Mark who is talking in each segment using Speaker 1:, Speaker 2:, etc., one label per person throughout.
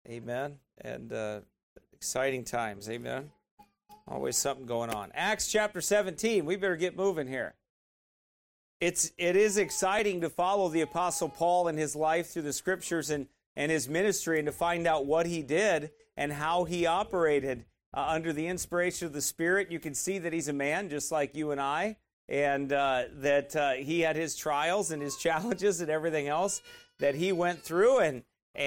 Speaker 1: Amen. And exciting times. Amen. Always something going on. Acts chapter 17. We better get moving here. It is exciting to follow the Apostle Paul and his life through the Scriptures and his ministry, and to find out what he did and how he operated under the inspiration of the Spirit. You can see that he's a man just like you and I, and that he had his trials and his challenges and everything else that he went through, and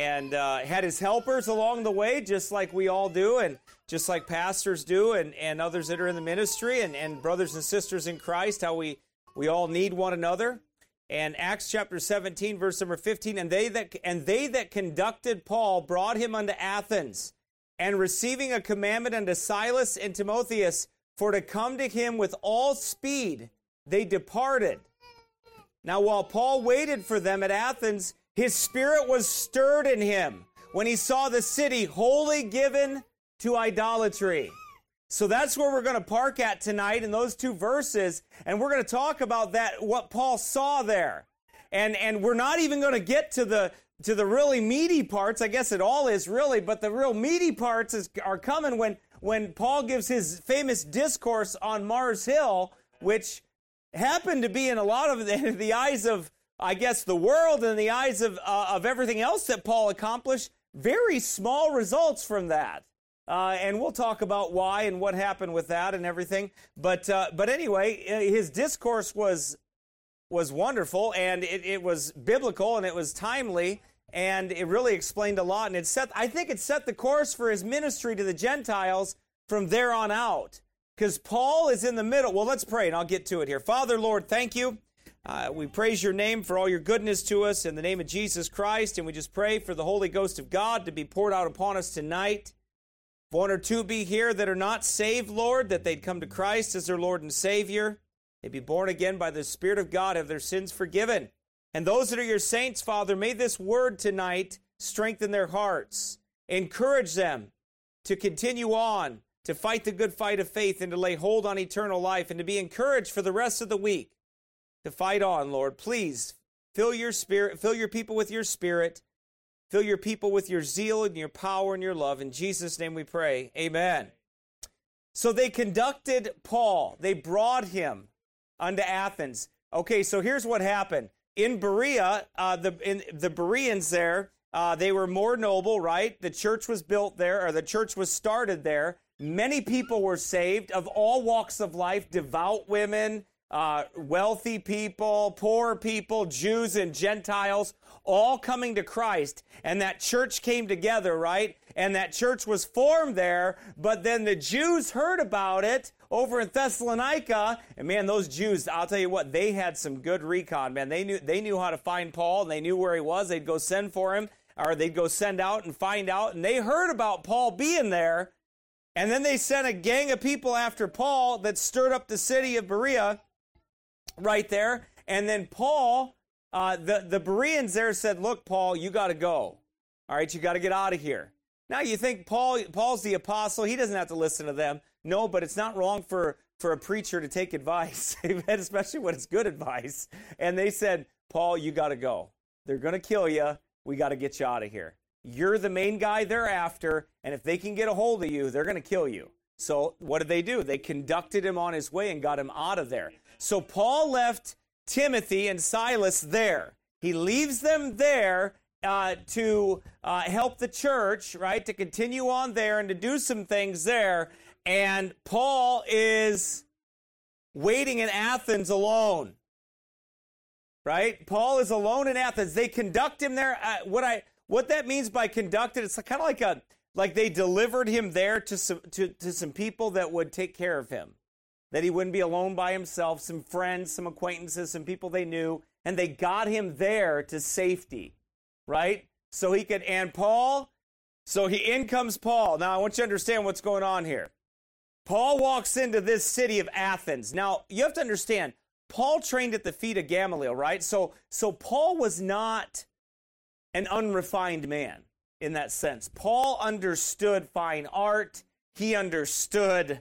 Speaker 1: had his helpers along the way, just like we all do, and just like pastors do, and others that are in the ministry, and brothers and sisters in Christ, how we all need one another. And Acts chapter 17, verse number 15, and they that conducted Paul brought him unto Athens, and receiving a commandment unto Silas and Timotheus for to come to him with all speed, they departed. Now while Paul waited for them at Athens, his spirit was stirred in him when he saw the city wholly given to idolatry. So that's where we're going to park at tonight, in those two verses, and we're going to talk about that, what Paul saw there. And we're not even going to get to the really meaty parts. I guess it all is really, but the real meaty parts are coming when Paul gives his famous discourse on Mars Hill, which happened to be in a lot of the eyes of, I guess, the world and the eyes of everything else that Paul accomplished, very small results from that. And we'll talk about why and what happened with that and everything. But anyway, his discourse was wonderful, and it was biblical, and it was timely, and it really explained a lot. And I think it set the course for his ministry to the Gentiles from there on out. Because Paul is in the middle. Well, let's pray, and I'll get to it here. Father, Lord, thank you. We praise your name for all your goodness to us in the name of Jesus Christ, and we just pray for the Holy Ghost of God to be poured out upon us tonight. If one or two be here that are not saved, Lord, that they'd come to Christ as their Lord and Savior. They'd be born again by the Spirit of God, have their sins forgiven. And those that are your saints, Father, may this word tonight strengthen their hearts, encourage them to continue on, to fight the good fight of faith, and to lay hold on eternal life, and to be encouraged for the rest of the week to fight on, Lord. Please fill your Spirit, fill your people with your Spirit, fill your people with your zeal and your power and your love. In Jesus' name we pray. Amen. So they conducted Paul. They brought him unto Athens. Okay, so here's what happened. In Berea, the Bereans there, they were more noble, right? The church was built there, or the church was started there. Many people were saved of all walks of life, devout women, wealthy people, poor people, Jews and Gentiles, all coming to Christ. And that church came together, right? And that church was formed there, but then the Jews heard about it over in Thessalonica, and man, those Jews, I'll tell you what, they had some good recon, man. They knew how to find Paul, and they knew where he was. They'd go send for him, or they'd go send out and find out, and they heard about Paul being there, and then they sent a gang of people after Paul that stirred up the city of Berea right there, and then Paul, the Bereans there said, look, Paul, you got to go. All right, you got to get out of here. Now, you think Paul's the apostle. He doesn't have to listen to them. No, but it's not wrong for a preacher to take advice, especially when it's good advice. And they said, Paul, you got to go. They're going to kill you. We got to get you out of here. You're the main guy they're after, and if they can get a hold of you, they're going to kill you. So what did they do? They conducted him on his way and got him out of there. So Paul left Timothy and Silas there. He leaves them there to help the church, right, to continue on there and to do some things there. And Paul is waiting in Athens alone, right? Paul is alone in Athens. They conduct him there. What that means by conducted, it's kind of like they delivered him there to some people that would take care of him, that he wouldn't be alone by himself, some friends, some acquaintances, some people they knew, and they got him there to safety, right? So he could, and Paul, in comes Paul. Now I want you to understand what's going on here. Paul walks into this city of Athens. Now, you have to understand, Paul trained at the feet of Gamaliel, right? So Paul was not an unrefined man in that sense. Paul understood fine art. He understood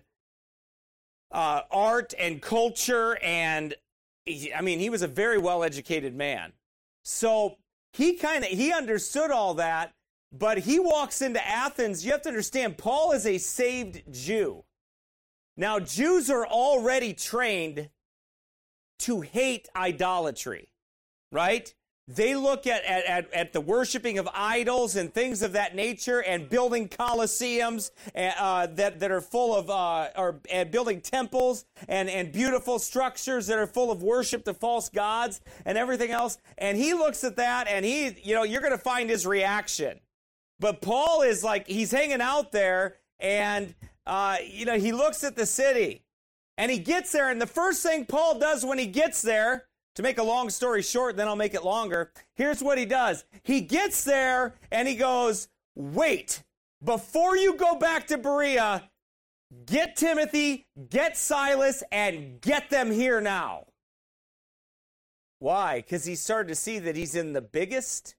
Speaker 1: art and culture, and he was a very well-educated man. So he understood all that, But he walks into Athens. You have to understand, Paul is a saved Jew. Now, Jews are already trained to hate idolatry, right? They look at the worshiping of idols and things of that nature, and building coliseums that are full of, and building temples and beautiful structures that are full of worship to false gods and everything else. And he looks at that, and you're going to find his reaction. But Paul is like, he's hanging out there, and he looks at the city, and he gets there, and the first thing Paul does when he gets there, to make a long story short, then I'll make it longer, here's what he does. He gets there, and he goes, wait, before you go back to Berea, get Timothy, get Silas, and get them here now. Why? Because he started to see that he's in the biggest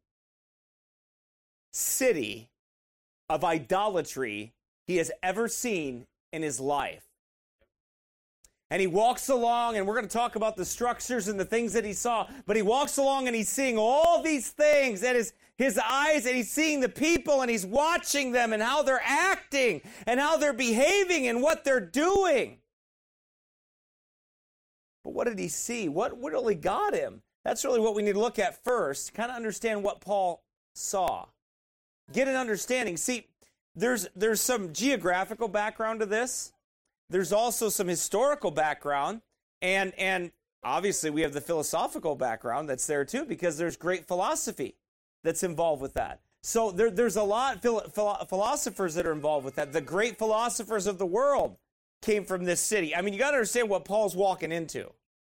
Speaker 1: city of idolatry he has ever seen in his life. And he walks along, and we're going to talk about the structures and the things that he saw, but he walks along and he's seeing all these things, and his eyes, and he's seeing the people, and he's watching them and how they're acting and how they're behaving and what they're doing. But what did he see? What really got him? That's really what we need to look at first, kind of understand what Paul saw. Get an understanding. See, there's some geographical background to this. There's also some historical background, and obviously we have the philosophical background that's there too, because there's great philosophy that's involved with that. So there's a lot of philosophers that are involved with that. The great philosophers of the world came from this city. I mean, you got to understand what Paul's walking into.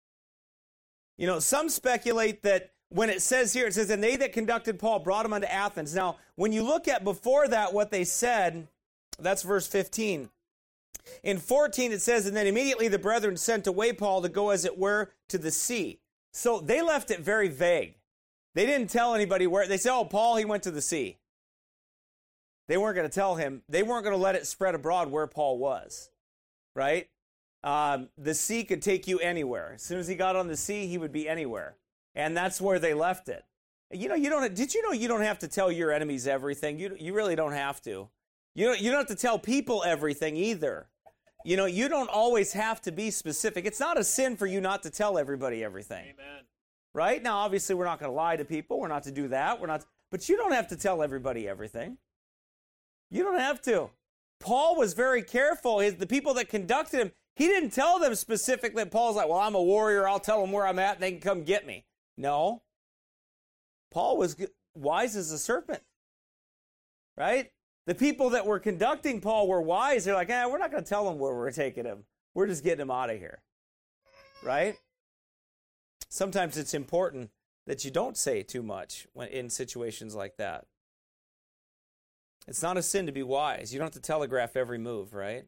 Speaker 1: Some speculate that when it says here, it says, and they that conducted Paul brought him unto Athens. Now, when you look at before that what they said, that's verse 15. In 14, it says, and then immediately the brethren sent away Paul to go, as it were, to the sea. So they left it very vague. They didn't tell anybody where. They said, oh, Paul, he went to the sea. They weren't going to tell him. They weren't going to let it spread abroad where Paul was, right? The sea could take you anywhere. As soon as he got on the sea, he would be anywhere. And that's where they left it. Did you know you don't have to tell your enemies everything? You really don't have to. You don't have to tell people everything either. You don't always have to be specific. It's not a sin for you not to tell everybody everything.
Speaker 2: Amen.
Speaker 1: Right? Now, obviously, we're not going to lie to people. We're not to do that. But you don't have to tell everybody everything. You don't have to. Paul was very careful. The people that conducted him, he didn't tell them specifically. Paul's like, well, I'm a warrior. I'll tell them where I'm at, and they can come get me. No. Paul was wise as a serpent. Right? The people that were conducting Paul were wise. They're like, we're not going to tell him where we're taking him. We're just getting him out of here. Right? Sometimes it's important that you don't say too much when in situations like that. It's not a sin to be wise. You don't have to telegraph every move, right?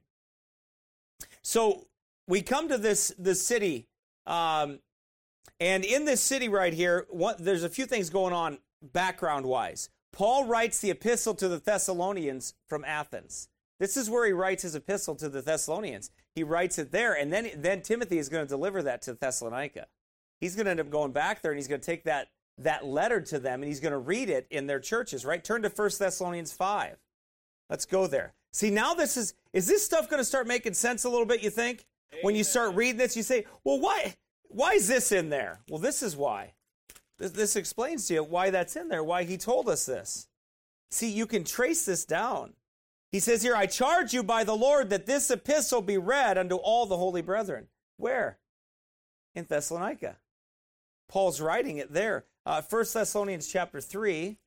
Speaker 1: So we come to this city, and in this city right here, there's a few things going on background-wise. Paul writes the epistle to the Thessalonians from Athens. This is where he writes his epistle to the Thessalonians. He writes it there, and then Timothy is going to deliver that to Thessalonica. He's going to end up going back there, and he's going to take that letter to them, and he's going to read it in their churches, right? Turn to 1 Thessalonians 5. Let's go there. See, now is this stuff going to start making sense a little bit, you think? Amen. When you start reading this, you say, well, why is this in there? Well, this is why. This explains to you why that's in there, why he told us this. See, you can trace this down. He says here, I charge you by the Lord that this epistle be read unto all the holy brethren. Where? In Thessalonica. Paul's writing it there. 1 Thessalonians chapter 3,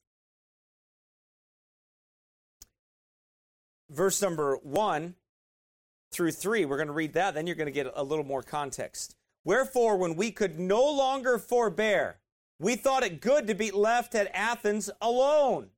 Speaker 1: verse number 1 through 3. We're going to read that, then you're going to get a little more context. Wherefore, when we could no longer forbear, we thought it good to be left at Athens alone,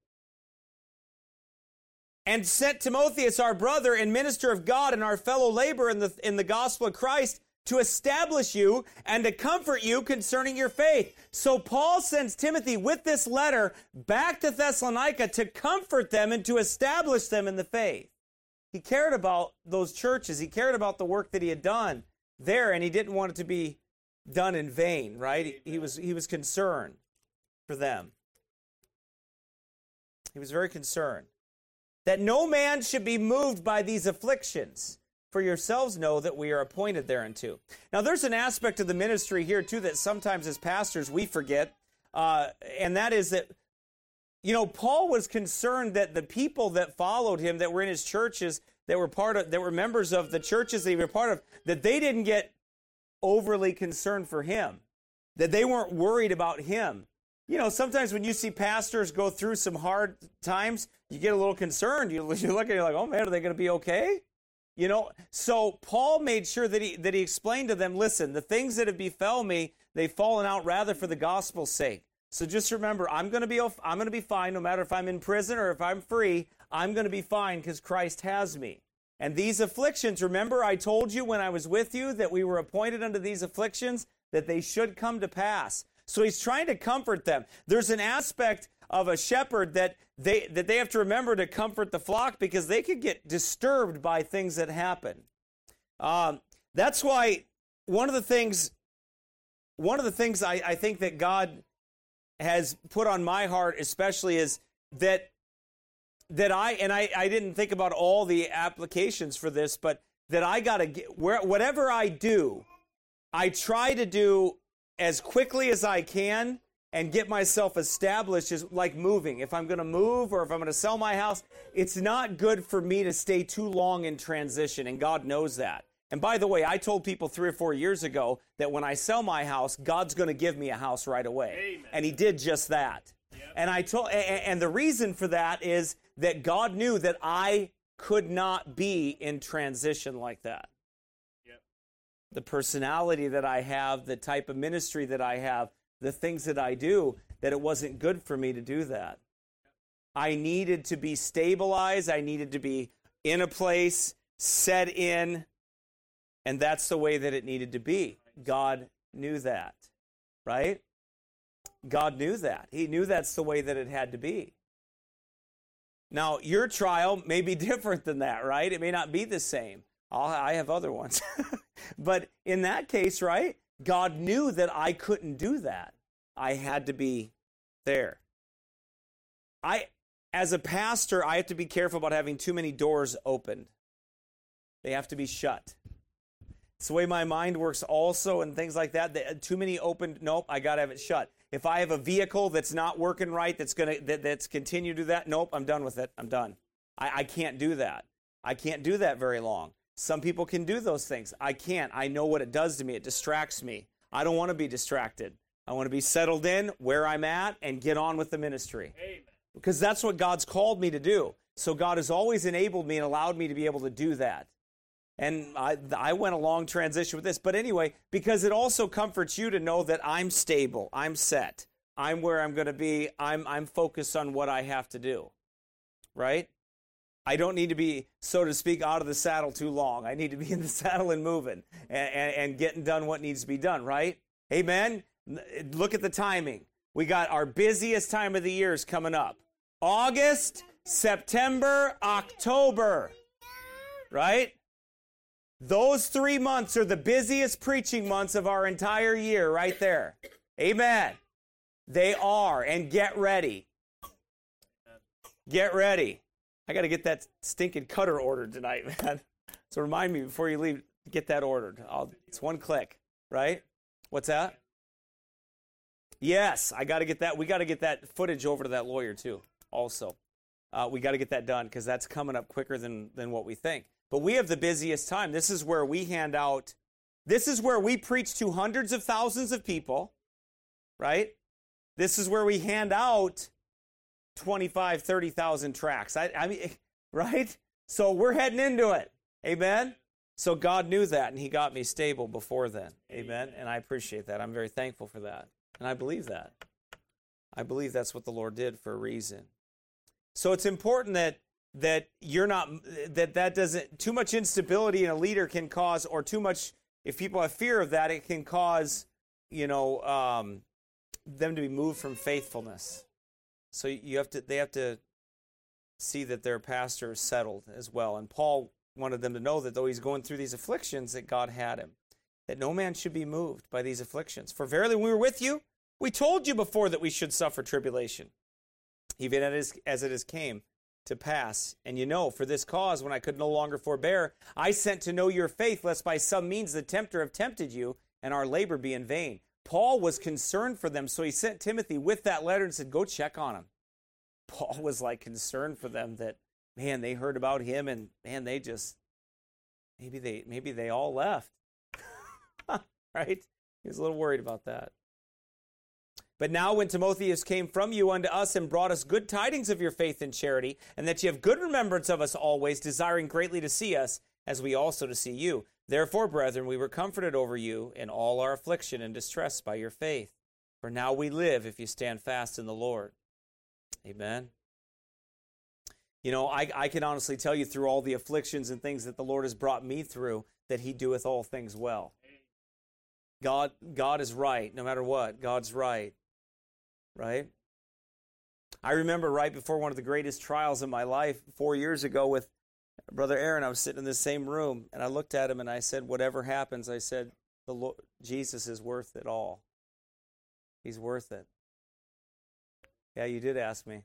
Speaker 1: and sent Timotheus, our brother and minister of God and our fellow laborer in the gospel of Christ, to establish you and to comfort you concerning your faith. So Paul sends Timothy with this letter back to Thessalonica to comfort them and to establish them in the faith. He cared about those churches. He cared about the work that he had done there, and he didn't want it to be done in vain, right? He was concerned for them. He was very concerned. That no man should be moved by these afflictions. For yourselves know that we are appointed thereunto. Now, there's an aspect of the ministry here, too, that sometimes as pastors we forget. And that is that, Paul was concerned that the people that followed him, that were in his churches, that were members of the churches that he was a part of, that they didn't get overly concerned for him, that they weren't worried about him. Sometimes when you see pastors go through some hard times, you get a little concerned. You look at it, you're like, oh man, are they going to be okay? So Paul made sure that he explained to them, listen, the things that have befell me, they've fallen out rather for the gospel's sake. So just remember, I'm going to be fine no matter if I'm in prison or if I'm free. I'm going to be fine because Christ has me. And these afflictions, remember I told you when I was with you that we were appointed unto these afflictions, that they should come to pass. So he's trying to comfort them. There's an aspect of a shepherd that they have to remember to comfort the flock, because they could get disturbed by things that happen. That's why one of the things I think that God has put on my heart especially is that I didn't think about all the applications for this, but that I got to get, whatever I do, I try to do as quickly as I can and get myself established, as like moving. If I'm going to move or if I'm going to sell my house, it's not good for me to stay too long in transition, and God knows that. And by the way, I told people 3 or 4 years ago that when I sell my house, God's going to give me a house right away. Amen. And he did just that. Yep. And the reason for that is that God knew that I could not be in transition like that. Yep. The personality that I have, the type of ministry that I have, the things that I do, that it wasn't good for me to do that. I needed to be stabilized. I needed to be in a place, set in, and that's the way that it needed to be. God knew that, right? God knew that. He knew that's the way that it had to be. Now, your trial may be different than that, right? It may not be the same. I have other ones. But in that case, right, God knew that I couldn't do that. I had to be there. As a pastor, I have to be careful about having too many doors opened. They have to be shut. It's the way my mind works also, and things like that. Too many opened, nope, I got to have it shut. If I have a vehicle that's not working right, that's continue to do that, nope, I'm done with it. I'm done. I can't do that. I can't do that very long. Some people can do those things. I can't. I know what it does to me. It distracts me. I don't want to be distracted. I want to be settled in where I'm at and get on with the ministry. Amen. Because that's what God's called me to do. So God has always enabled me and allowed me to be able to do that. And I went a long transition with this. But anyway, because it also comforts you to know that I'm stable. I'm set. I'm where I'm going to be. I'm focused on what I have to do. Right? I don't need to be, so to speak, out of the saddle too long. I need to be in the saddle and moving and getting done what needs to be done. Right? Amen? Look at the timing. We got our busiest time of the years coming up. August, September, October. Right? Those 3 months are the busiest preaching months of our entire year right there. Amen. They are. And get ready. Get ready. I got to get that stinking cutter ordered tonight, man. So remind me before you leave, get that ordered. It's one click, right? What's that? Yes, I got to get that. We got to get that footage over to that lawyer too, also. We got to get that done because that's coming up quicker than what we think. But we have the busiest time. This is where we hand out, this is where we preach to hundreds of thousands of people, right? This is where we hand out 25, 30,000 tracts. I mean, right? So we're heading into it. Amen? So God knew that, and he got me stable before then. Amen? And I appreciate that. I'm very thankful for that. And I believe that. I believe that's what the Lord did for a reason. So it's important that you're not, that doesn't, too much instability in a leader can cause, or too much, if people have fear of that, it can cause, them to be moved from faithfulness. So they have to see that their pastor is settled as well. And Paul wanted them to know that though he's going through these afflictions, that God had him, that no man should be moved by these afflictions. For verily when we were with you, we told you before that we should suffer tribulation. even as it has came to pass. And you know, for this cause, when I could no longer forbear, I sent to know your faith, lest by some means the tempter have tempted you, and our labor be in vain. Paul was concerned for them, so he sent Timothy with that letter and said, go check on him. Paul was like concerned for them that, man, they heard about him, and man, they just, maybe they all left. Right? He was a little worried about that. But now when Timotheus came from you unto us and brought us good tidings of your faith and charity, and that you have good remembrance of us always, desiring greatly to see us, as we also to see you. Therefore, brethren, we were comforted over you in all our affliction and distress by your faith. For now we live if you stand fast in the Lord. Amen. You know, I can honestly tell you through all the afflictions and things that the Lord has brought me through, that he doeth all things well. God is right, no matter what. God's right. Right? I remember right before one of the greatest trials in my life 4 years ago with Brother Aaron, I was sitting in the same room, and I looked at him and I said, whatever happens, I said, the Lord, Jesus is worth it all. He's worth it. Yeah, you did ask me.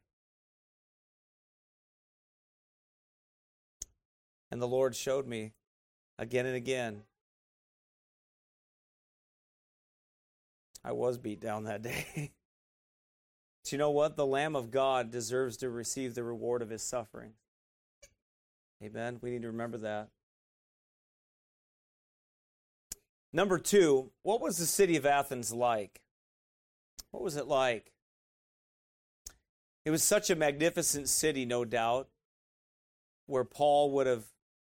Speaker 1: And the Lord showed me again and again. I was beat down that day. But you know what? The Lamb of God deserves to receive the reward of his suffering. Amen. We need to remember that. Number 2, what was the city of Athens like? What was it like? It was such a magnificent city, no doubt, where Paul would have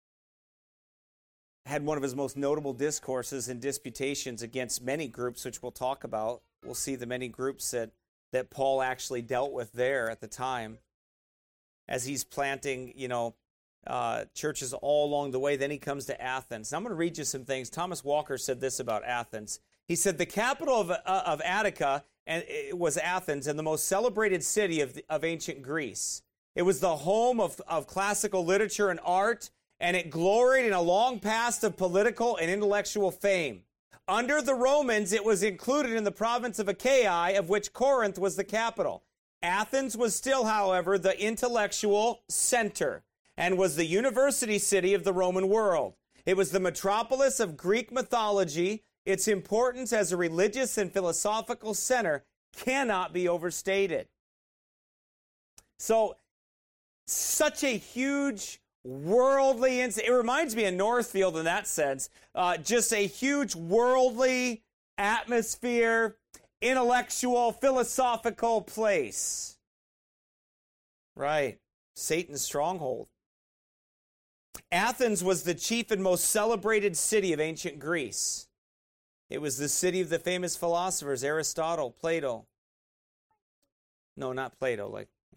Speaker 1: had one of his most notable discourses and disputations against many groups, which we'll talk about. We'll see the many groups that Paul actually dealt with there at the time as he's planting, churches all along the way. Then he comes to Athens. Now I'm going to read you some things. Thomas Walker said this about Athens. He said, the capital of Attica was Athens, and the most celebrated city of ancient Greece. It was the home of classical literature and art, and it gloried in a long past of political and intellectual fame. Under the Romans, it was included in the province of Achaia, of which Corinth was the capital. Athens was still, however, the intellectual center and was the university city of the Roman world. It was the metropolis of Greek mythology. Its importance as a religious and philosophical center cannot be overstated. So, such a huge worldly, it reminds me of Northfield in that sense, just a huge worldly atmosphere, intellectual, philosophical place. Right. Satan's stronghold. Athens was the chief and most celebrated city of ancient Greece. It was the city of the famous philosophers, Aristotle, Plato. No, not Plato,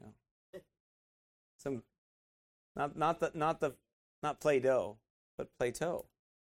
Speaker 1: some not Play-Doh, but Plato.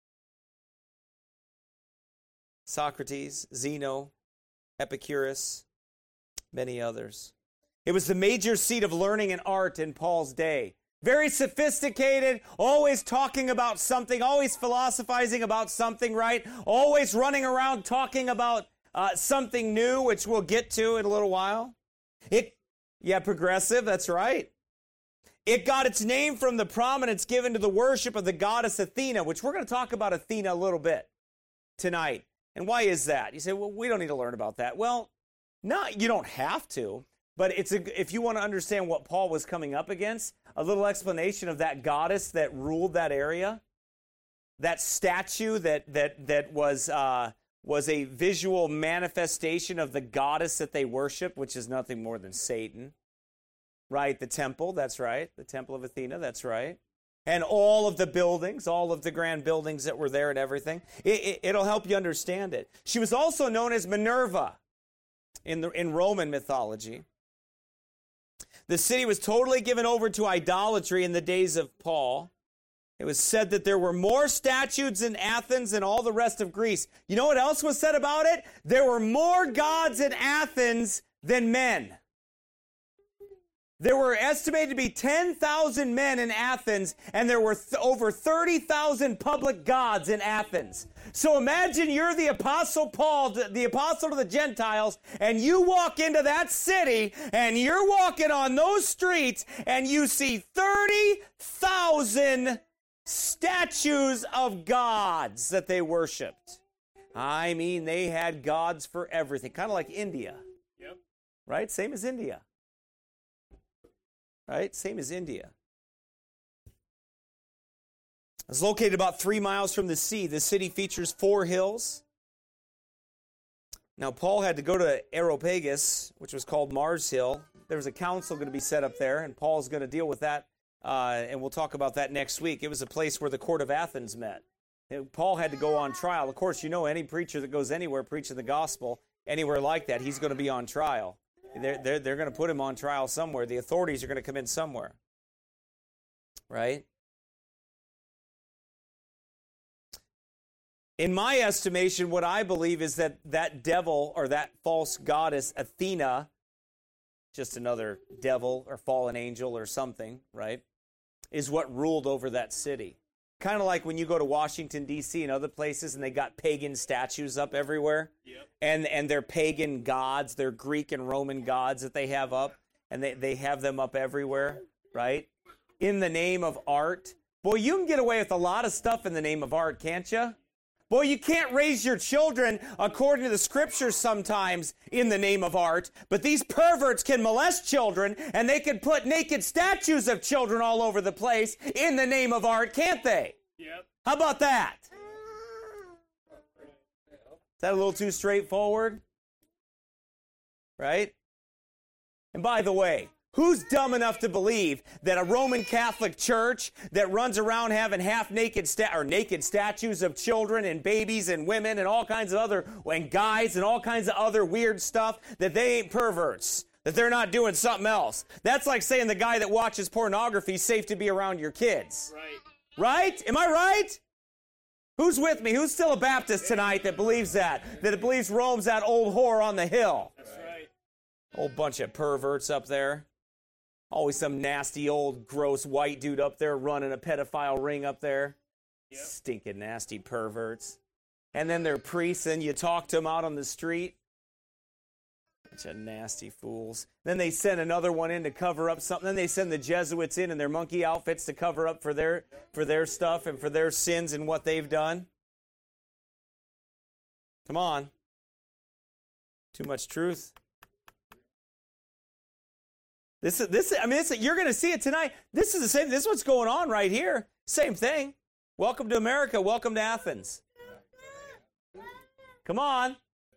Speaker 1: Socrates, Zeno, Epicurus, many others. It was the major seat of learning and art in Paul's day. Very sophisticated, always talking about something, always philosophizing about something, right? Always running around talking about something new, which we'll get to in a little while. Progressive, that's right. It got its name from the prominence given to the worship of the goddess Athena, which we're going to talk about Athena a little bit tonight. And why is that? You say, well, we don't need to learn about that. Well, you don't have to, but if you want to understand what Paul was coming up against, a little explanation of that goddess that ruled that area, that statue that was a visual manifestation of the goddess that they worship, which is nothing more than Satan. Right, the temple, that's right. The temple of Athena, that's right. And all of the buildings, all of the grand buildings that were there and everything. It'll help you understand it. She was also known as Minerva in Roman mythology. The city was totally given over to idolatry in the days of Paul. It was said that there were more statues in Athens than all the rest of Greece. You know what else was said about it? There were more gods in Athens than men. There were estimated to be 10,000 men in Athens, and there were over 30,000 public gods in Athens. So imagine you're the Apostle Paul, the apostle to the Gentiles, and you walk into that city, and you're walking on those streets, and you see 30,000 statues of gods that they worshiped. I mean, they had gods for everything, kind of like India. Yep. Right? Same as India. Right? Same as India. It's located about 3 miles from the sea. The city features 4 hills. Now, Paul had to go to Areopagus, which was called Mars Hill. There was a council going to be set up there, and Paul's going to deal with that, and we'll talk about that next week. It was a place where the court of Athens met. Paul had to go on trial. Of course, you know, any preacher that goes anywhere preaching the gospel, anywhere like that, he's going to be on trial. They're going to put him on trial somewhere. The authorities are going to come in somewhere. Right? In my estimation, what I believe is that devil or that false goddess, Athena, just another devil or fallen angel or something, right, is what ruled over that city. Kind of like when you go to Washington, D.C. and other places, and they got pagan statues up everywhere. Yep. And they're pagan gods, they're Greek and Roman gods that they have up, and they have them up everywhere, right? In the name of art. Boy, you can get away with a lot of stuff in the name of art, can't you? Boy, you can't raise your children according to the scriptures sometimes in the name of art, but these perverts can molest children, and they can put naked statues of children all over the place in the name of art, can't they? Yep. How about that? Is that a little too straightforward? Right? And by the way, who's dumb enough to believe that a Roman Catholic church that runs around having half-naked naked statues of children and babies and women and all kinds of other, and guys and all kinds of other weird stuff, that they ain't perverts, that they're not doing something else? That's like saying the guy that watches pornography is safe to be around your kids. Right? Right? Am I right? Who's with me? Who's still a Baptist tonight that believes that? That it believes Rome's that old whore on the hill? That's right. Whole bunch of perverts up there. Always some nasty old gross white dude up there running a pedophile ring up there. Yep. Stinking nasty perverts. And then they're priests and you talk to them out on the street. Bunch of nasty fools. Then they send another one in to cover up something. Then they send the Jesuits in their monkey outfits to cover up for their stuff and for their sins and what they've done. Come on. Too much truth. You're going to see it tonight. This is the same. This is what's going on right here. Same thing. Welcome to America. Welcome to Athens. Come on.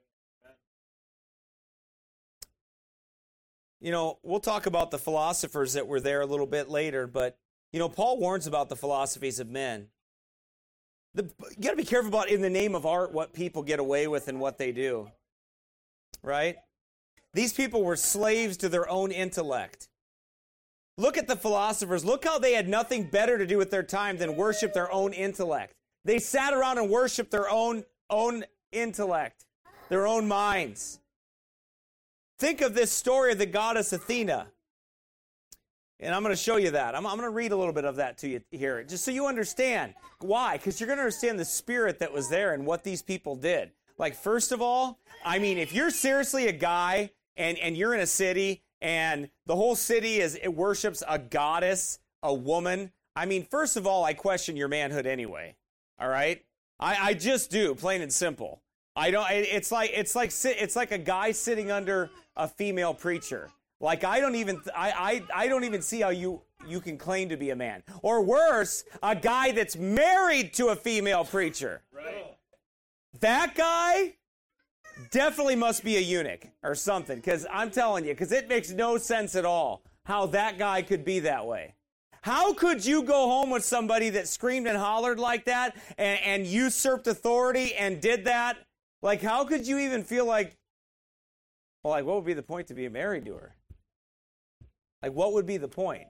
Speaker 1: You know, we'll talk about the philosophers that were there a little bit later, but, you know, Paul warns about the philosophies of men. You got to be careful about, in the name of art, what people get away with and what they do. Right? These people were slaves to their own intellect. Look at the philosophers. Look how they had nothing better to do with their time than worship their own intellect. They sat around and worshiped their own intellect, their own minds. Think of this story of the goddess Athena. And I'm going to show you that. I'm going to read a little bit of that to you here, just so you understand. Why? Because you're going to understand the spirit that was there and what these people did. Like, first of all, I mean, if you're seriously a guy and you're in a city and the whole city it worships a goddess, a woman, I mean, first of all, I question your manhood anyway. All right? I just do, plain and simple. I don't. It's like a guy sitting under a female preacher. Like, I don't even see how you can claim to be a man. Or worse, a guy that's married to a female preacher. Right. That guy definitely must be a eunuch or something, because I'm telling you, because it makes no sense at all how that guy could be that way. How could you go home with somebody that screamed and hollered like that and usurped authority and did that? Like, how could you even feel like, well, like, what would be the point to be married to her? Like, what would be the point?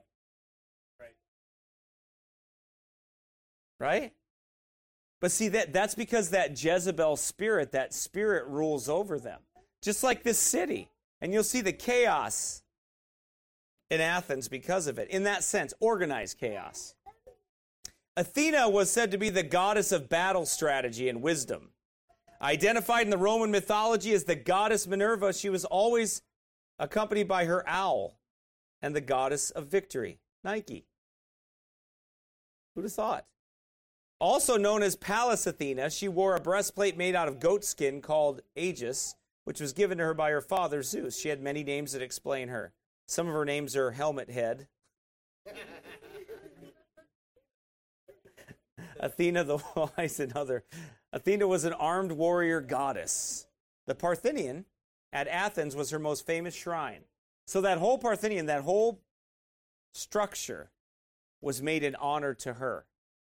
Speaker 1: Right? But see, that's because that Jezebel spirit, that spirit rules over them. Just like this city. And you'll see the chaos in Athens because of it. In that sense, organized chaos. Athena was said to be the goddess of battle strategy and wisdom. Identified in the Roman mythology as the goddess Minerva, she was always accompanied by her owl and the goddess of victory, Nike. Who'd have thought? Also known as Pallas Athena, she wore a breastplate made out of goat skin called Aegis, which was given to her by her father, Zeus. She had many names that explain her. Some of her names are Helmet Head, Athena the Wise, and other. Athena was an armed warrior goddess. The Parthenon at Athens was her most famous shrine. So that whole Parthenon, that whole structure was made in honor to her.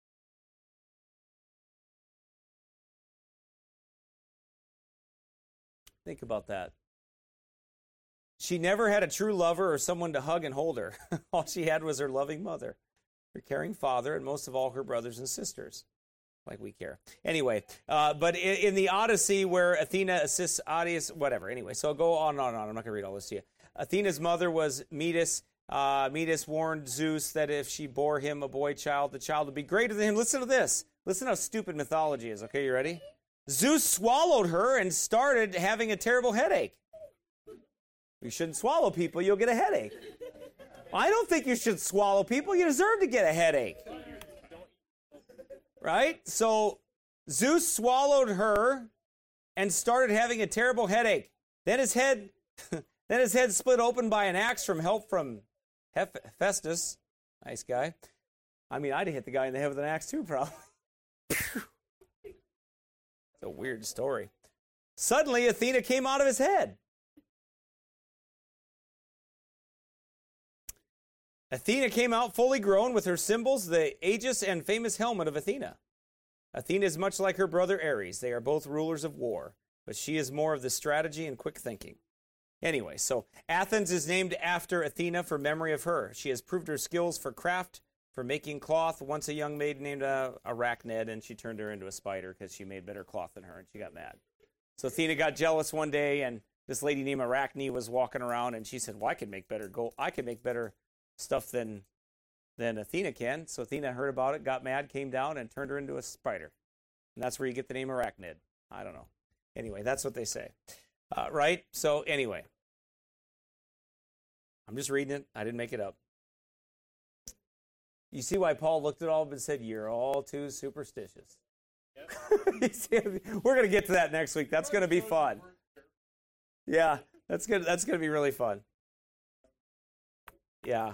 Speaker 1: Think about that. She never had a true lover or someone to hug and hold her. All she had was her loving mother, her caring father, and most of all, her brothers and sisters. Like we care. Anyway, but in the Odyssey where Athena assists Odysseus, whatever. Anyway, so I'll go on and on and on. I'm not going to read all this to you. Athena's mother was Metis. Metis warned Zeus that if she bore him a boy child, the child would be greater than him. Listen to this. Listen how stupid mythology is. Okay, you ready? Zeus swallowed her and started having a terrible headache. You shouldn't swallow people, you'll get a headache. I don't think you should swallow people. You deserve to get a headache. Right? So Zeus swallowed her and started having a terrible headache. Then his head split open by an axe from help from Hephaestus. Nice guy. I mean, I'd hit the guy in the head with an axe too, probably. It's a weird story. Suddenly, Athena came out of his head. Athena came out fully grown with her symbols, the Aegis and famous helmet of Athena. Athena is much like her brother Ares. They are both rulers of war, but she is more of the strategy and quick thinking. Anyway, so Athens is named after Athena for memory of her. She has proved her skills for craft, for making cloth. Once a young maid named Arachnid, and she turned her into a spider because she made better cloth than her, and she got mad. So Athena got jealous one day, and this lady named Arachne was walking around, and she said, well, I can make better gold. I can make better stuff than Athena can. So Athena heard about it, got mad, came down, and turned her into a spider. And that's where you get the name Arachnid. I don't know. Anyway, that's what they say. Right? So anyway, I'm just reading it. I didn't make it up. You see why Paul looked at all of them and said, you're all too superstitious. Yep. We're going to get to that next week. That's going to be fun. Yeah, that's good. That's going to be really fun. Yeah.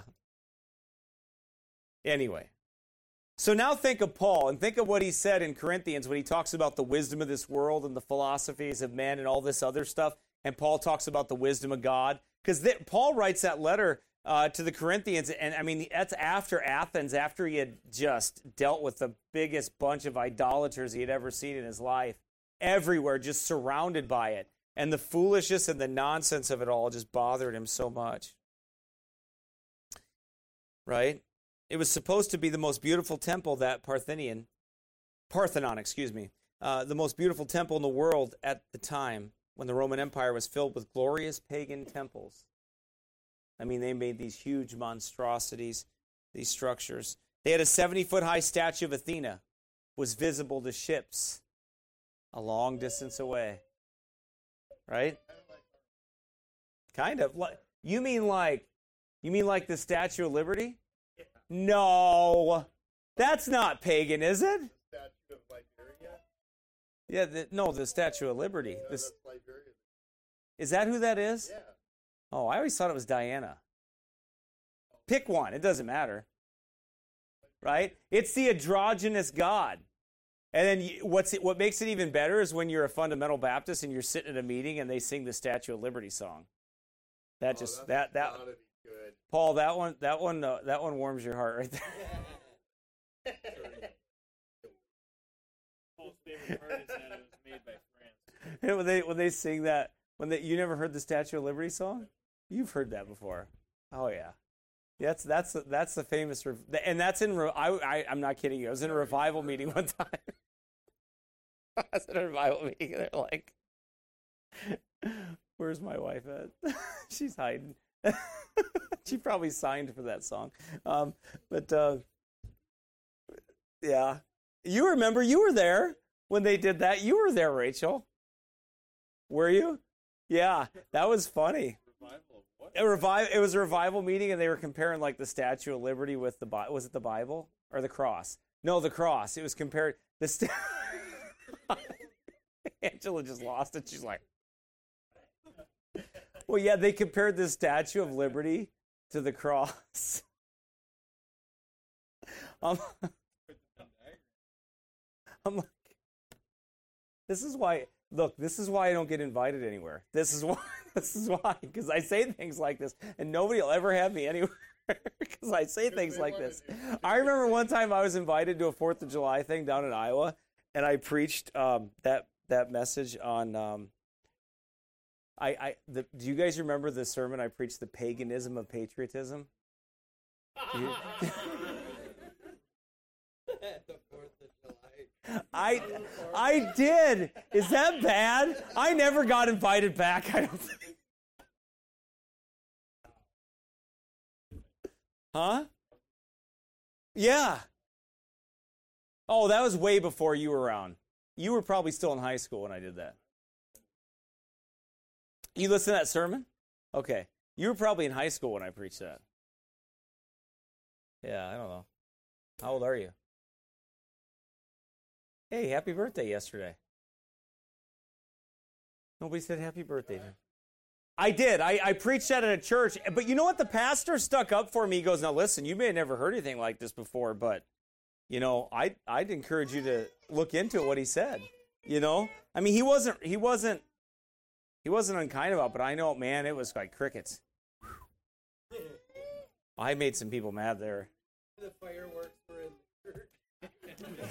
Speaker 1: Anyway. So now think of Paul and think of what he said in Corinthians when he talks about the wisdom of this world and the philosophies of men and all this other stuff. And Paul talks about the wisdom of God. Because Paul writes that letter to the Corinthians, and I mean, that's after Athens, after he had just dealt with the biggest bunch of idolaters he had ever seen in his life, everywhere, just surrounded by it. And the foolishness and the nonsense of it all just bothered him so much. Right? It was supposed to be the most beautiful temple, that Parthenon, the most beautiful temple in the world at the time when the Roman Empire was filled with glorious pagan temples. I mean, they made these huge monstrosities, these structures. They had a 70-foot-high statue of Athena, was visible to ships a long distance away. Right? Kind of. You mean like the Statue of Liberty? No, that's not pagan, is it?
Speaker 2: The Statue of Liberia?
Speaker 1: Yeah, the Statue of Liberty.
Speaker 2: Yeah, that's Liberia.
Speaker 1: Is that who that is?
Speaker 2: Yeah.
Speaker 1: Oh, I always thought it was Diana. Pick one. It doesn't matter. Right? It's the androgynous God. And then what makes it even better is when you're a fundamental Baptist and you're sitting at a meeting and they sing the Statue of Liberty song. That just that
Speaker 2: gotta be good.
Speaker 1: Paul, that one warms your heart right there.
Speaker 3: Paul's favorite part is that it was made by France.
Speaker 1: when they sing that, you never heard the Statue of Liberty song? You've heard that before. Oh yeah, that's the famous, and that's in. I'm not kidding you. I was in a revival meeting one time. I was in a revival meeting, and they're like, "Where's my wife at?" She's hiding. She probably signed for that song. Yeah. You remember, you were there when they did that. You were there, Rachel. Were you? Yeah, that was funny. It was a revival meeting, and they were comparing like the Statue of Liberty with was it the Bible or the cross? No, the cross. It was compared. Angela just lost it. She's like, well, yeah, they compared the Statue of Liberty to the cross. I'm like, this is why. Look, this is why I don't get invited anywhere. This is why, because I say things like this, and nobody will ever have me anywhere because I say things like this. I remember one time I was invited to a 4th of July thing down in Iowa, and I preached that message on. Do you guys remember the sermon I preached, the paganism of patriotism? I did. Is that bad? I never got invited back, I don't think. Huh? Yeah. Oh, that was way before you were around. You were probably still in high school when I did that. You listened to that sermon? Okay. You were probably in high school when I preached that. Yeah, I don't know. How old are you? Hey, happy birthday yesterday. Nobody said happy birthday. I did. I preached that at a church. But you know what? The pastor stuck up for me. He goes, now listen, you may have never heard anything like this before, but, you know, I'd encourage you to look into what he said. You know? I mean, he wasn't unkind about it, but I know, man, it was like crickets. I made some people mad there.
Speaker 2: The fireworks were in the church.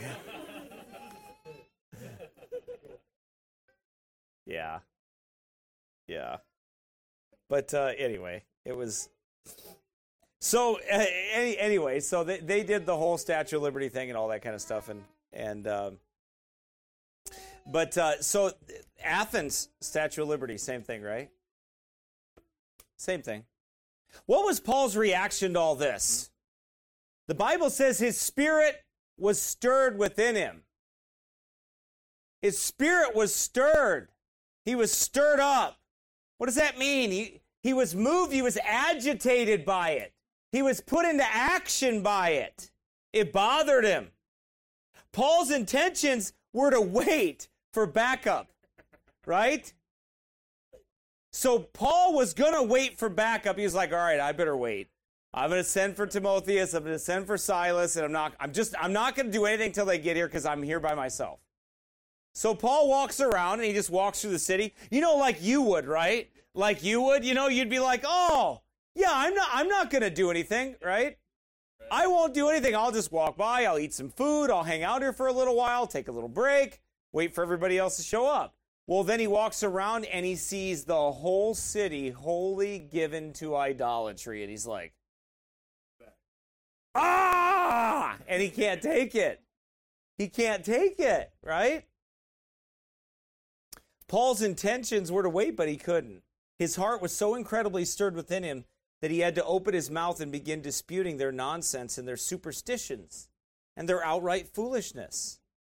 Speaker 1: Yeah. Yeah. But anyway, it was... So, anyway, so they did the whole Statue of Liberty thing and all that kind of stuff. So Athens, Statue of Liberty, same thing, right? Same thing. What was Paul's reaction to all this? The Bible says his spirit was stirred within him. His spirit was stirred. He was stirred up. What does that mean? He was moved. He was agitated by it. He was put into action by it. It bothered him. Paul's intentions were to wait for backup, right? So Paul was going to wait for backup. He was like, all right, I better wait. I'm going to send for Timotheus. I'm going to send for Silas, and I'm not going to do anything until they get here because I'm here by myself. So Paul walks around, and he just walks through the city. You know, like you would, right? Like you would, you know, you'd be like, oh, yeah, I'm not going to do anything, right? I won't do anything. I'll just walk by. I'll eat some food. I'll hang out here for a little while, take a little break, wait for everybody else to show up. Well, then he walks around, and he sees the whole city wholly given to idolatry, and he's like, ah! And he can't take it. He can't take it, right? Paul's intentions were to wait, but he couldn't. His heart was so incredibly stirred within him that he had to open his mouth and begin disputing their nonsense and their superstitions and their outright foolishness.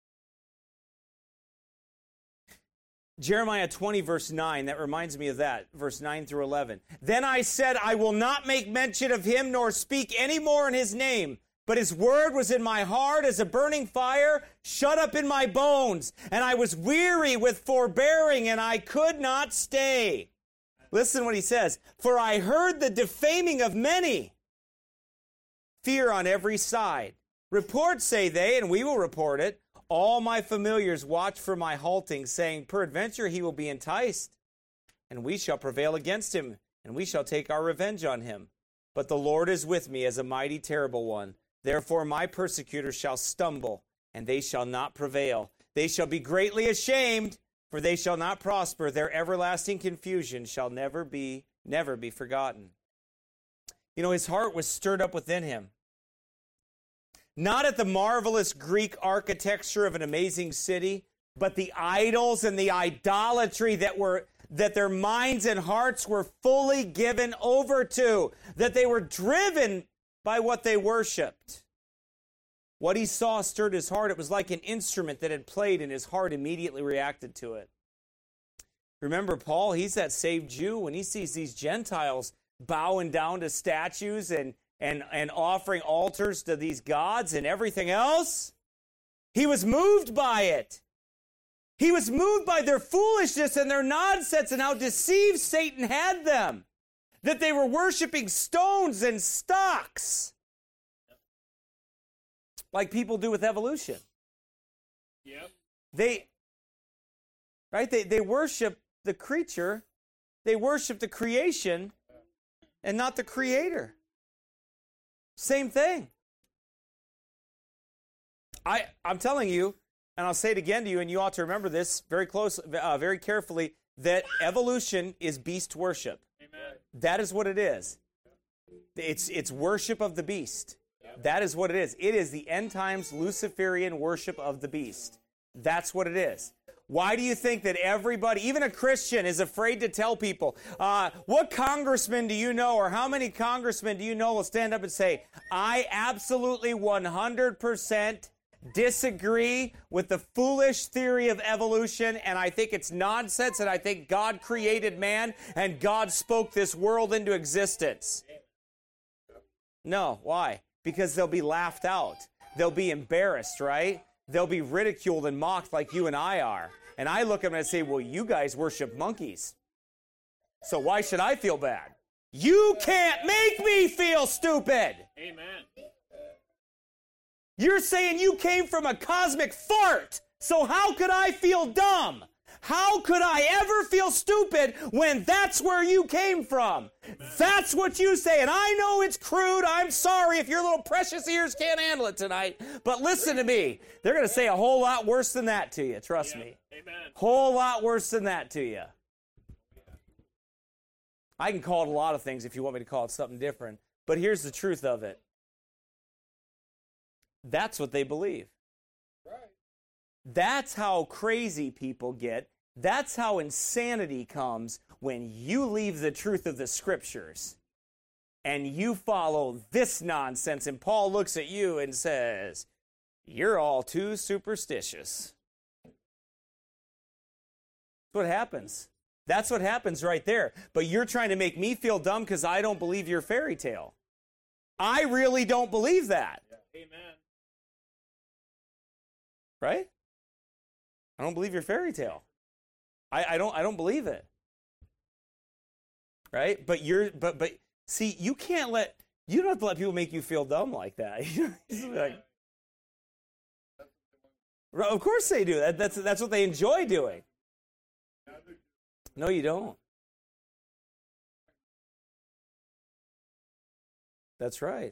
Speaker 1: Jeremiah 20, verse 9, that reminds me of that, verse 9 through 11. Then I said, I will not make mention of him nor speak any more in his name. But his word was in my heart as a burning fire, shut up in my bones. And I was weary with forbearing, and I could not stay. Listen what he says. For I heard the defaming of many. Fear on every side. Report, say they, and we will report it. All my familiars watch for my halting, saying, peradventure he will be enticed, and we shall prevail against him, and we shall take our revenge on him. But the Lord is with me as a mighty terrible one. Therefore my persecutors shall stumble, and they shall not prevail. They shall be greatly ashamed, for they shall not prosper. Their everlasting confusion shall never be forgotten. You know, his heart was stirred up within him. Not at the marvelous Greek architecture of an amazing city, but the idols and the idolatry that were that their minds and hearts were fully given over to, that they were driven by what they worshiped. What he saw stirred his heart. It was like an instrument that had played, and his heart immediately reacted to it. Remember, Paul, he's that saved Jew. When he sees these Gentiles bowing down to statues and offering altars to these gods and everything else, he was moved by it. He was moved by their foolishness and their nonsense and how deceived Satan had them. That they were worshiping stones and stocks. Like people do with evolution.
Speaker 3: Yep.
Speaker 1: They worship the creature, they worship the creation, and not the creator. Same thing. I'm telling you, and I'll say it again to you, and you ought to remember this very very carefully, that evolution is beast worship.
Speaker 3: Amen.
Speaker 1: That is what it is. It's worship of the beast. That is what it is. It is the end times Luciferian worship of the beast. That's what it is. Why do you think that everybody, even a Christian, is afraid to tell people, what congressman do you know, or how many congressmen do you know will stand up and say, I absolutely 100% disagree with the foolish theory of evolution, and I think it's nonsense, and I think God created man, and God spoke this world into existence? No. Why? Because they'll be laughed out. They'll be embarrassed, right? They'll be ridiculed and mocked like you and I are. And I look at them and say, well, you guys worship monkeys. So why should I feel bad? You can't make me feel stupid.
Speaker 3: Amen.
Speaker 1: You're saying you came from a cosmic fart. So how could I feel dumb? How could I ever feel stupid when that's where you came from? That's what you say. And I know it's crude. I'm sorry if your little precious ears can't handle it tonight. But listen to me. They're going to say a whole lot worse than that to you. Trust me.
Speaker 3: Amen.
Speaker 1: Whole lot worse than that to you. I can call it a lot of things if you want me to call it something different. But here's the truth of it. That's what they believe. That's how crazy people get. That's how insanity comes when you leave the truth of the scriptures and you follow this nonsense. And Paul looks at you and says, you're all too superstitious. That's what happens. That's what happens right there. But you're trying to make me feel dumb because I don't believe your fairy tale. I really don't believe that.
Speaker 3: Amen.
Speaker 1: Right? I don't believe your fairy tale. I don't believe it. Right? But see, you don't have to let people make you feel dumb like that. Like, of course they do. That's what they enjoy doing. No, you don't. That's right.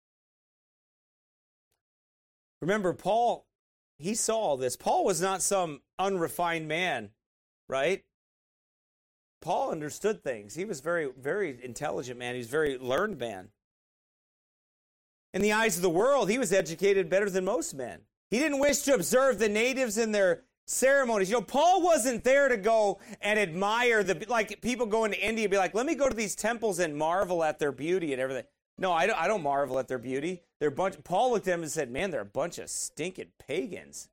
Speaker 1: Remember, Paul, he saw all this. Paul was not some unrefined man, right? Paul understood things. He was very, very intelligent man. He was a very learned man. In the eyes of the world, he was educated better than most men. He didn't wish to observe the natives in their ceremonies. You know, Paul wasn't there to go and admire like people go into India and be like, let me go to these temples and marvel at their beauty and everything. No, I don't marvel at their beauty. Paul looked at them and said, man, they're a bunch of stinking pagans.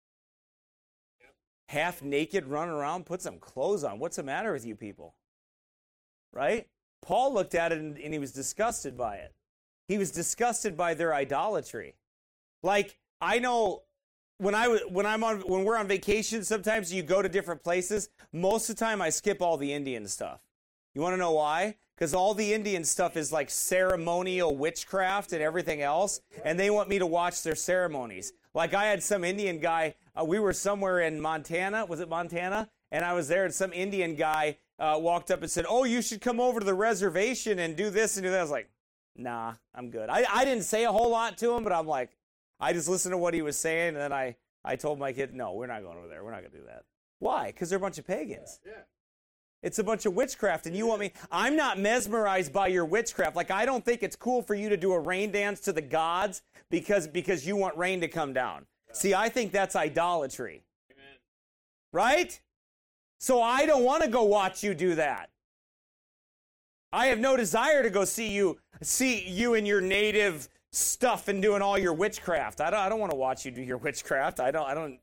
Speaker 1: Half naked, running around, put some clothes on. What's the matter with you people? Right? Paul looked at it and he was disgusted by it. He was disgusted by their idolatry. Like, I know when we're on vacation, sometimes you go to different places. Most of the time I skip all the Indian stuff. You want to know why? Because all the Indian stuff is like ceremonial witchcraft and everything else, and they want me to watch their ceremonies. Like I had some Indian guy, we were somewhere in Montana, was it Montana? And I was there, and some Indian guy walked up and said, oh, you should come over to the reservation and do this and do that. I was like, nah, I'm good. I didn't say a whole lot to him, but I'm like, I just listened to what he was saying, and then I told my kid, no, we're not going over there. We're not going to do that. Why? Because they're a bunch of pagans. Yeah. It's a bunch of witchcraft, and you want me... I'm not mesmerized by your witchcraft. Like, I don't think it's cool for you to do a rain dance to the gods because you want rain to come down. See, I think that's idolatry. Amen. Right? So I don't want to go watch you do that. I have no desire to go see you in your native stuff and doing all your witchcraft. I don't want to watch you do your witchcraft. I don't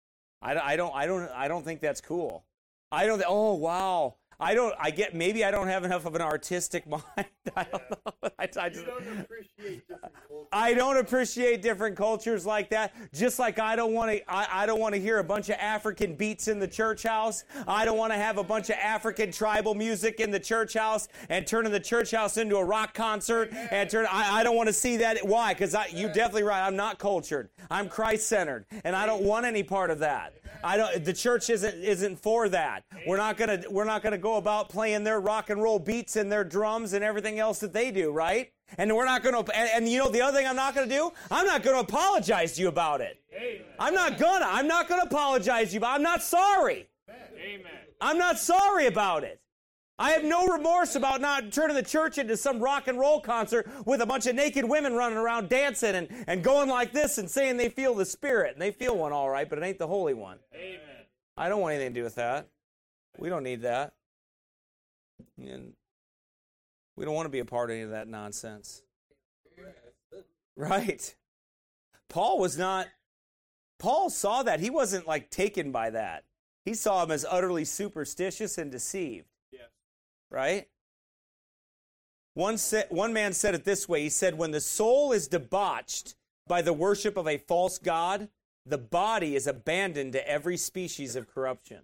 Speaker 1: think that's cool. Oh wow. Maybe I don't have enough of an artistic mind. I don't know. I don't appreciate different cultures like that. Just like I don't want to hear a bunch of African beats in the church house. I don't want to have a bunch of African tribal music in the church house and turning the church house into a rock concert I don't want to see that. Why? Because you're definitely right. I'm not cultured. I'm Christ-centered, and I don't want any part of that. The church isn't for that. We're not gonna go about playing their rock and roll beats and their drums and everything else that they do, right? And we're not gonna. And you know the other thing I'm not gonna do? I'm not gonna apologize to you about it. Amen. I'm not gonna apologize to you. I'm not sorry.
Speaker 3: Amen.
Speaker 1: I'm not sorry about it. I have no remorse about not turning the church into some rock and roll concert with a bunch of naked women running around dancing and going like this and saying they feel the Spirit. And they feel one all right, but it ain't the Holy One.
Speaker 3: Amen.
Speaker 1: I don't want anything to do with that. We don't need that. And we don't want to be a part of any of that nonsense. Right. Paul saw that. He wasn't like taken by that. He saw him as utterly superstitious and deceived. Right? One man said it this way. He said, when the soul is debauched by the worship of a false god, the body is abandoned to every species of corruption.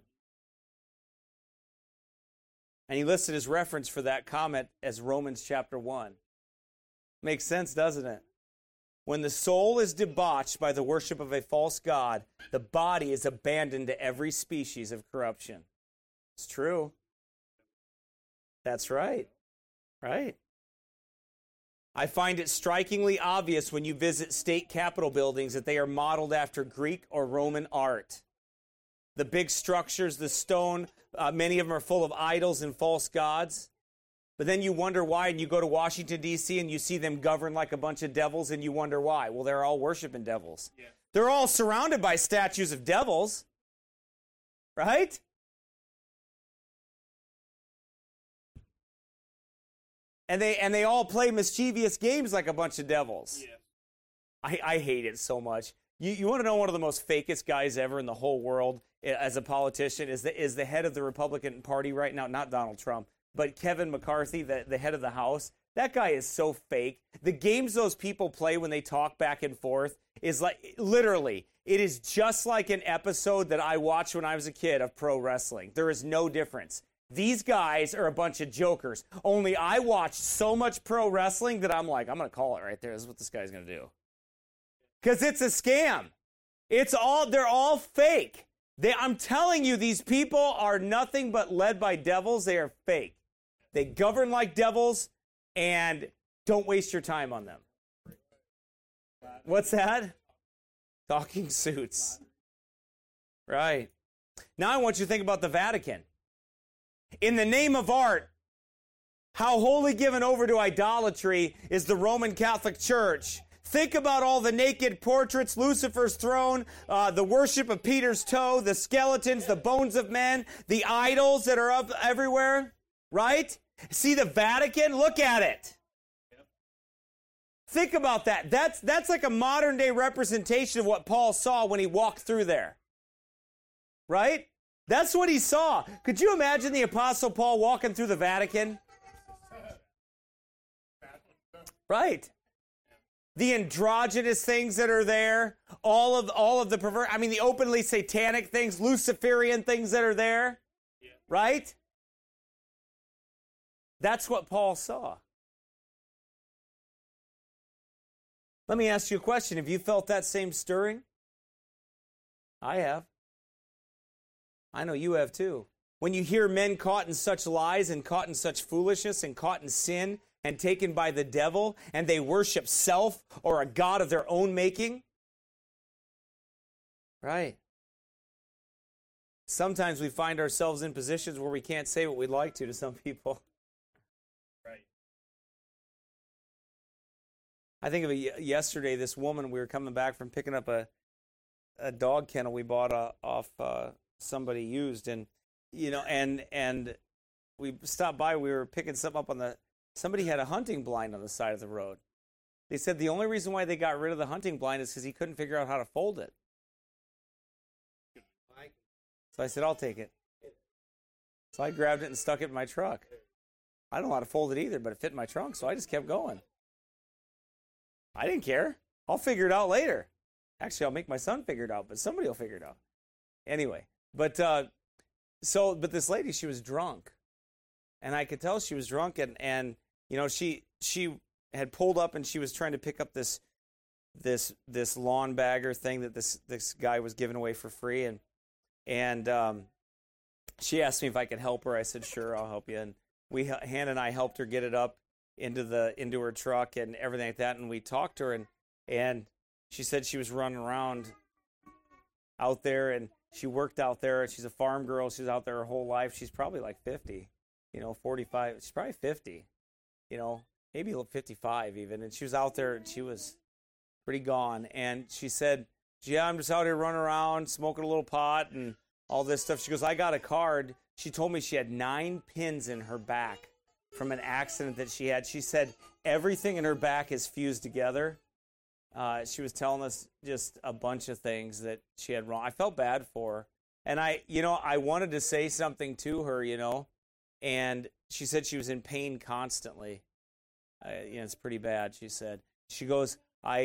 Speaker 1: And he listed his reference for that comment as Romans chapter 1. Makes sense, doesn't it? When the soul is debauched by the worship of a false god, the body is abandoned to every species of corruption. It's true. That's right. Right. I find it strikingly obvious when you visit state capitol buildings that they are modeled after Greek or Roman art. The big structures, the stone, many of them are full of idols and false gods. But then you wonder why, and you go to Washington, D.C., and you see them governed like a bunch of devils, and you wonder why. Well, they're all worshiping devils. Yeah. They're all surrounded by statues of devils. Right? And they all play mischievous games like a bunch of devils. Yeah. I hate it so much. You want to know one of the most fakest guys ever in the whole world as a politician is the head of the Republican Party right now, not Donald Trump, but Kevin McCarthy, the head of the House. That guy is so fake. The games those people play when they talk back and forth is like, literally, it is just like an episode that I watched when I was a kid of pro wrestling. There is no difference. These guys are a bunch of jokers. Only I watched so much pro wrestling that I'm like, I'm going to call it right there. This is what this guy's going to do. Because it's a scam. They're all fake. I'm telling you, these people are nothing but led by devils. They are fake. They govern like devils, and don't waste your time on them. What's that? Talking suits. Right. Now I want you to think about the Vatican. In the name of art, how wholly given over to idolatry is the Roman Catholic Church. Think about all the naked portraits, Lucifer's throne, the worship of Peter's toe, the skeletons, the bones of men, the idols that are up everywhere, right? See the Vatican? Look at it. Think about that. That's like a modern day representation of what Paul saw when he walked through there. Right? That's what he saw. Could you imagine the Apostle Paul walking through the Vatican? Right. The androgynous things that are there, all of the the openly satanic things, Luciferian things that are there. Right? That's what Paul saw. Let me ask you a question. Have you felt that same stirring? I have. I know you have too. When you hear men caught in such lies and caught in such foolishness and caught in sin and taken by the devil, and they worship self or a god of their own making. Right. Sometimes we find ourselves in positions where we can't say what we'd like to some people.
Speaker 3: Right.
Speaker 1: I think of it yesterday, this woman, we were coming back from picking up a dog kennel we bought off somebody used, and and we stopped by. We were picking something up somebody had a hunting blind on the side of the road. They said the only reason why they got rid of the hunting blind is because he couldn't figure out how to fold it. So I said, I'll take it. So I grabbed it and stuck it in my truck. I don't know how to fold it either, but it fit in my trunk, so I just kept going. I didn't care. I'll figure it out later. Actually, I'll make my son figure it out, but somebody will figure it out. Anyway, but this lady, she was drunk. And I could tell she was drunk, and she had pulled up and she was trying to pick up this lawn bagger thing that this guy was giving away for free, and she asked me if I could help her. I said, sure, I'll help you. And Hannah and I helped her get it up into her truck and everything like that. And we talked to her, and she said she was running around out there, and she worked out there. She's a farm girl. She's out there her whole life. She's probably like 50, 45. She's probably 50, maybe 55 even. And she was out there, and she was pretty gone. And she said, yeah, I'm just out here running around, smoking a little pot and all this stuff. She goes, I got a card. She told me she had 9 pins in her back from an accident that she had. She said everything in her back is fused together. She was telling us just a bunch of things that she had wrong. I felt bad for her. And I wanted to say something to her, and she said she was in pain constantly. It's pretty bad, she said. She goes,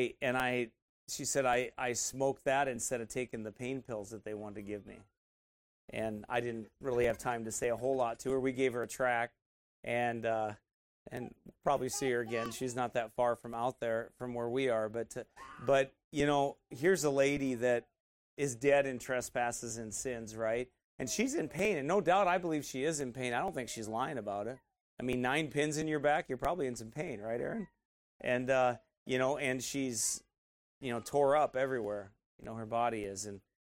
Speaker 1: she said, I smoked that instead of taking the pain pills that they wanted to give me. And I didn't really have time to say a whole lot to her. We gave her a tract, and probably see her again. She's not that far from out there, from where we are. But here's a lady that is dead in trespasses and sins, right? And she's in pain, and no doubt I believe she is in pain. I don't think she's lying about it. I mean, 9 pins in your back, you're probably in some pain, right, Aaron? And, and she's, tore up everywhere. Her body is.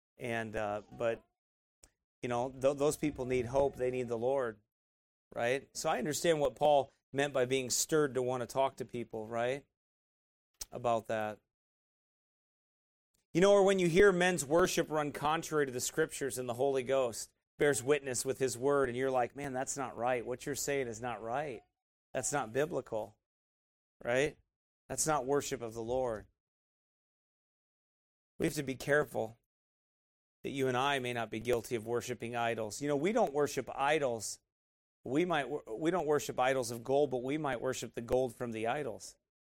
Speaker 1: But those people need hope. They need the Lord, right? So I understand what Paul meant by being stirred to want to talk to people, right? About that. Or when you hear men's worship run contrary to the Scriptures and the Holy Ghost bears witness with His Word, and you're like, man, that's not right. What you're saying is not right. That's not biblical, right? That's not worship of the Lord. We have to be careful that you and I may not be guilty of worshiping idols. We don't worship idols. We don't worship idols of gold, but we might worship the gold from the idols.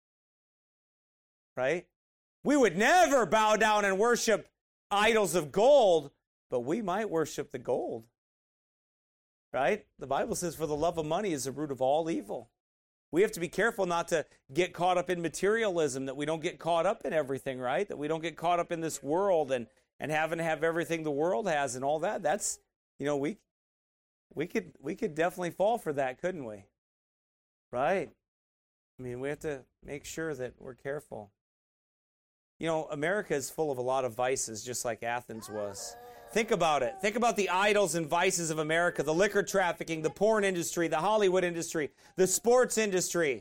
Speaker 1: Right? We would never bow down and worship idols of gold, but we might worship the gold. Right? The Bible says, for the love of money is the root of all evil. We have to be careful not to get caught up in materialism, that we don't get caught up in everything, right? That we don't get caught up in this world and having to have everything the world has and all that. That's, we could definitely fall for that, couldn't we? Right? I mean, we have to make sure that we're careful. America is full of a lot of vices, just like Athens was. Think about it. Think about the idols and vices of America, the liquor trafficking, the porn industry, the Hollywood industry, the sports industry.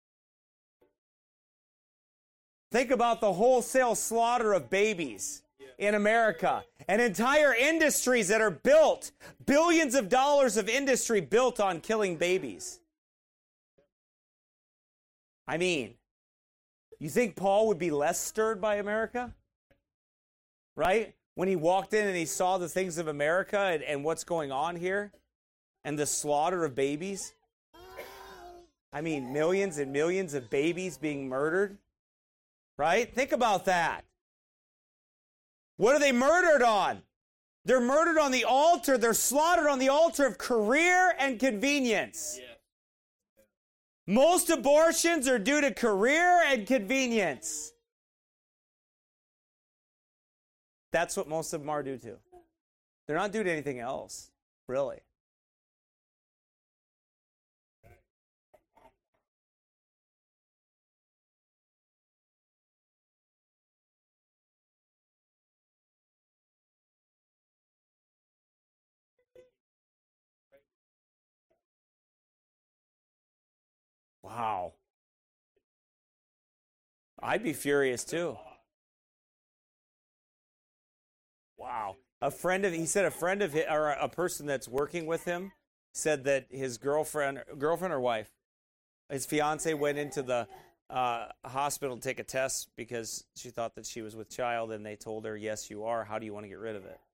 Speaker 1: Think about the wholesale slaughter of babies in America, and entire industries that are built, billions of dollars of industry built on killing babies. I mean, you think Paul would be less stirred by America? Right? When he walked in and he saw the things of America and what's going on here, and the slaughter of babies. I mean, millions and millions of babies being murdered. Right? Think about that. What are they murdered on? They're murdered on the altar. They're slaughtered on the altar of career and convenience. Yeah. Most abortions are due to career and convenience. That's what most of them are due to. They're not due to anything else, really. Wow. I'd be furious too. Wow. He said a friend of his, or a person that's working with him said that his girlfriend or wife, his fiance went into the hospital to take a test because she thought that she was with child, and they told her, yes, you are. How do you want to get rid of it?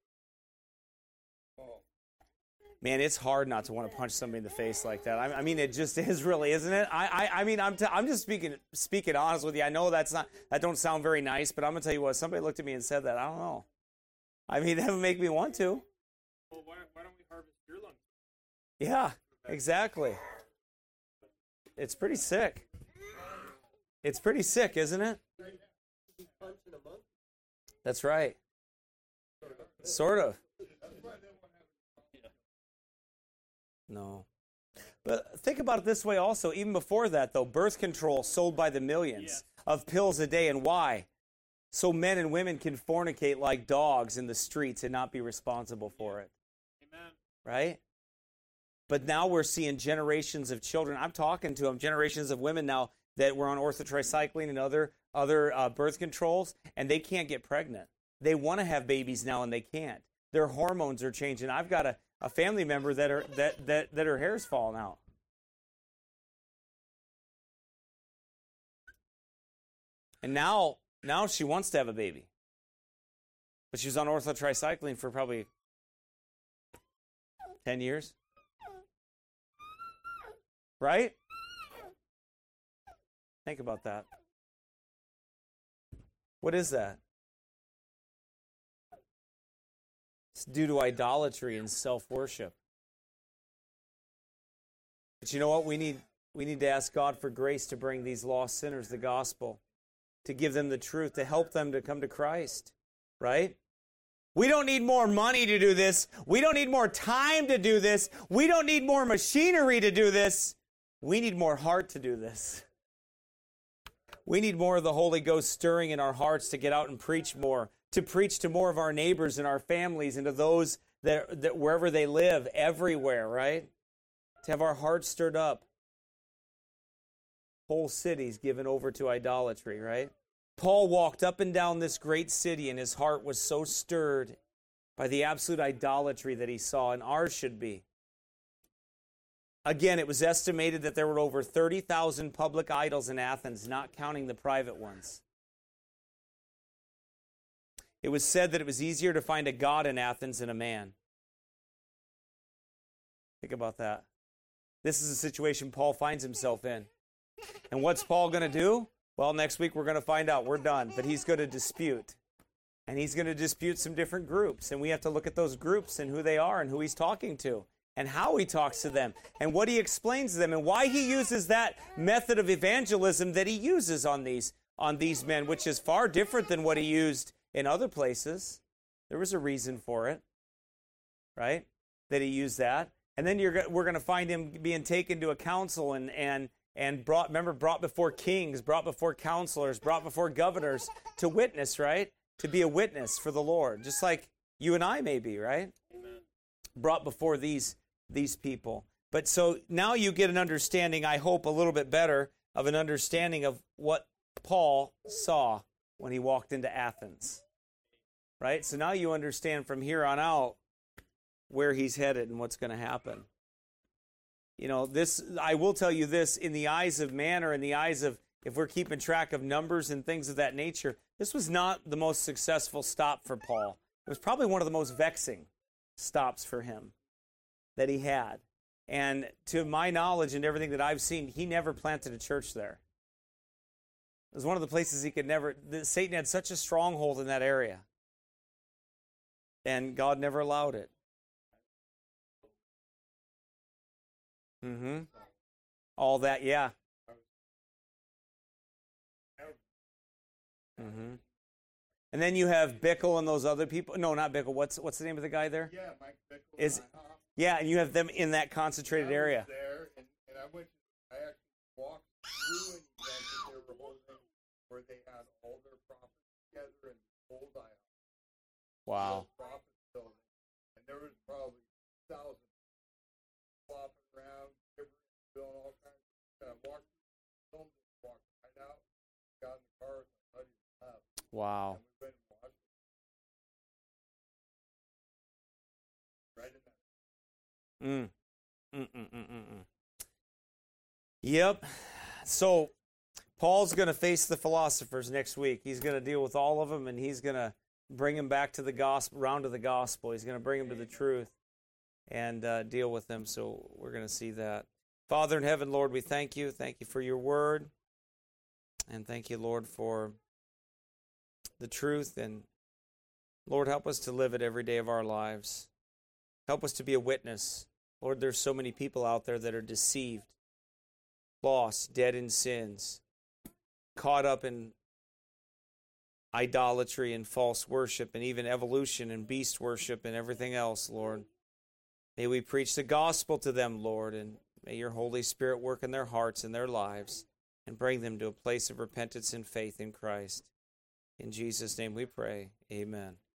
Speaker 1: Man, it's hard not to want to punch somebody in the face like that. I mean, it just is, really, isn't it? I mean, I'm just speaking honest with you. I know that don't sound very nice, but I'm gonna tell you what. Somebody looked at me and said that. I don't know. I mean, that would make me want to.
Speaker 3: Well, why don't we harvest your lungs?
Speaker 1: Yeah, exactly. It's pretty sick. It's pretty sick, isn't it? That's right. Sort of. No. But think about it this way also. Even before that, though, birth control sold by the millions of pills a day. And why? So men and women can fornicate like dogs in the streets and not be responsible for it.
Speaker 3: Amen.
Speaker 1: Right? But now we're seeing generations of children. I'm talking to them, generations of women now that were on orthotricycline and other birth controls, and they can't get pregnant. They want to have babies now, and they can't. Their hormones are changing. I've got a family member that her hair's falling out. And now she wants to have a baby. But she was on orthotricycline for probably 10 years. Right? Think about that. What is that? It's due to idolatry and self-worship. But you know what? We need to ask God for grace to bring these lost sinners the gospel, to give them the truth, to help them to come to Christ, right? We don't need more money to do this. We don't need more time to do this. We don't need more machinery to do this. We need more heart to do this. We need more of the Holy Ghost stirring in our hearts to get out and preach more, to preach to more of our neighbors and our families and to those that wherever they live, everywhere, right? To have our hearts stirred up. Whole cities given over to idolatry, right? Paul walked up and down this great city, and his heart was so stirred by the absolute idolatry that he saw, and ours should be. Again, it was estimated that there were over 30,000 public idols in Athens, not counting the private ones. It was said that it was easier to find a god in Athens than a man. Think about that. This is a situation Paul finds himself in. And what's Paul going to do? Well, next week we're going to find out. We're done. But he's going to dispute. And he's going to dispute some different groups. And we have to look at those groups and who they are and who he's talking to and how he talks to them and what he explains to them and why he uses that method of evangelism that he uses on these men, which is far different than what he used in other places. There was a reason for it, right? That he used that. And then we're going to find him being taken to a council and brought before kings, brought before counselors, brought before governors to witness, right? To be a witness for the Lord, just like you and I may be, right?
Speaker 3: Amen.
Speaker 1: Brought before these people. But so now you get an understanding, I hope, a little bit better of an understanding of what Paul saw when he walked into Athens, right? So now you understand from here on out where he's headed and what's going to happen. You know, this, I will tell you this, in the eyes of man or in the eyes of, if we're keeping track of numbers and things of that nature, this was not the most successful stop for Paul. It was probably one of the most vexing stops for him that he had. And to my knowledge and everything that I've seen, he never planted a church there. It was one of the places he could never, Satan had such a stronghold in that area. And God never allowed it. Mm-hmm. All that, yeah. Mm-hmm. And then you have Bickle and those other people. No, not Bickle. What's the name of the guy there?
Speaker 4: Yeah, Mike Bickle.
Speaker 1: Yeah, and you have them in that concentrated area.
Speaker 4: There, and I actually walked through an event that they were holding where they had all their prophets together in the old aisle.
Speaker 1: Wow.
Speaker 4: Prophet building, and there was probably thousands flopping around, doing all kinds of stuff. And I walked through the film, just walked right out, got in the car with my buddy and left.
Speaker 1: Wow.
Speaker 4: And we went and watched it.
Speaker 1: Mm. Mm-mm-mm-mm-mm. Yep. So Paul's going to face the philosophers next week. He's going to deal with all of them, and he's going to bring them back to the gospel, round to the gospel. He's going to bring them to the truth and deal with them. So we're going to see that. Father in heaven, Lord, we thank you. Thank you for your word. And thank you, Lord, for the truth. And Lord, help us to live it every day of our lives. Help us to be a witness. Lord, there's so many people out there that are deceived, lost, dead in sins, caught up in idolatry and false worship and even evolution and beast worship and everything else, Lord. May we preach the gospel to them, Lord, and may your Holy Spirit work in their hearts and their lives and bring them to a place of repentance and faith in Christ. In Jesus' name we pray. Amen.